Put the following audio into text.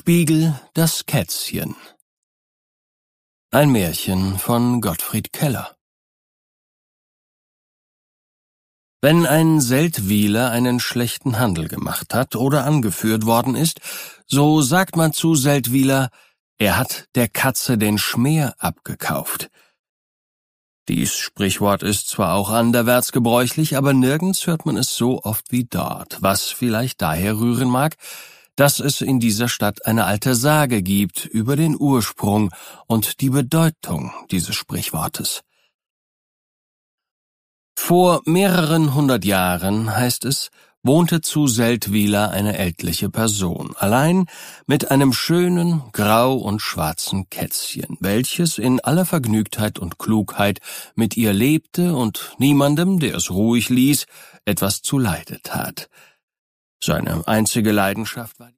Spiegel, das Kätzchen. Ein Märchen von Gottfried Keller. Wenn ein Seldwyler einen schlechten Handel gemacht hat oder angeführt worden ist, so sagt man zu Seldwyler, er hat der Katze den Schmäh abgekauft. Dies Sprichwort ist zwar auch anderwärts gebräuchlich, aber nirgends hört man es so oft wie dort, was vielleicht daher rühren mag, dass es in dieser Stadt eine alte Sage gibt über den Ursprung und die Bedeutung dieses Sprichwortes. Vor mehreren 100 Jahren, heißt es, wohnte zu Seldwyla eine ältliche Person, allein mit einem schönen, grau und schwarzen Kätzchen, welches in aller Vergnügtheit und Klugheit mit ihr lebte und niemandem, der es ruhig ließ, etwas zuleide tat. Seine einzige Leidenschaft war